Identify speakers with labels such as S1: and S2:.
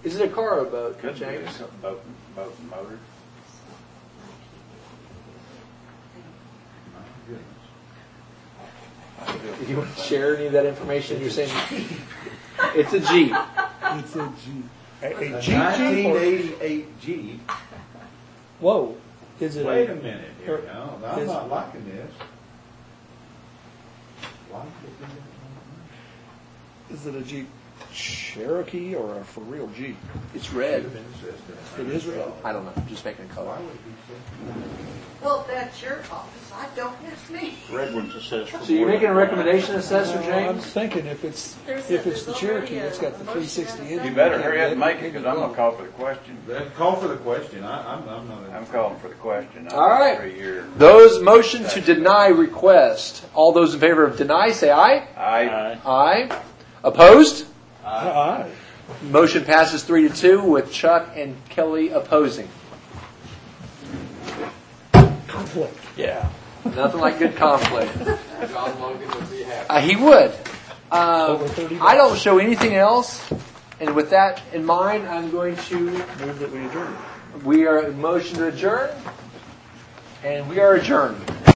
S1: Is it a car or a boat,
S2: Could be
S1: James?
S2: something boat and motor.
S1: If you want to share any of that information, you're saying it's a Jeep.
S3: It's a Jeep.
S4: A Jeep or
S2: 1988 Jeep.
S3: Whoa. Is it
S2: Wait a minute here now. I'm
S3: is-
S2: not liking this.
S3: Is it a Jeep Cherokee or a for real Jeep?
S1: It's red.
S3: It is red.
S1: I don't know. I'm just making a color.
S5: Well, that's your office. I don't ask me.
S4: Redwood's assessed for
S1: So you're making a recommendation, Assessor
S3: I'm
S1: James?
S3: thinking if it's
S5: There's
S3: the
S5: already
S3: Cherokee,
S5: a
S3: it's got the
S5: motion
S3: 360
S5: and a
S3: engine.
S2: You better hurry up and make it, because I'm going to call for the question.
S6: Call for the question. I'm not.
S2: I'm calling for the question.
S1: All right.
S2: For your
S1: Those motion to deny request. All those in favor of deny, say aye.
S2: I
S1: Aye. Opposed?
S3: Aye.
S1: Motion passes 3-2 with Chuck and Kelly opposing.
S3: Conflict.
S4: Yeah.
S1: Nothing like good conflict.
S7: John Logan would be happy.
S1: He would.
S3: Over 30
S1: I don't show anything else. And with that in mind, I'm going to...
S3: Move that we adjourn.
S1: We are in motion to adjourn. And we are adjourned.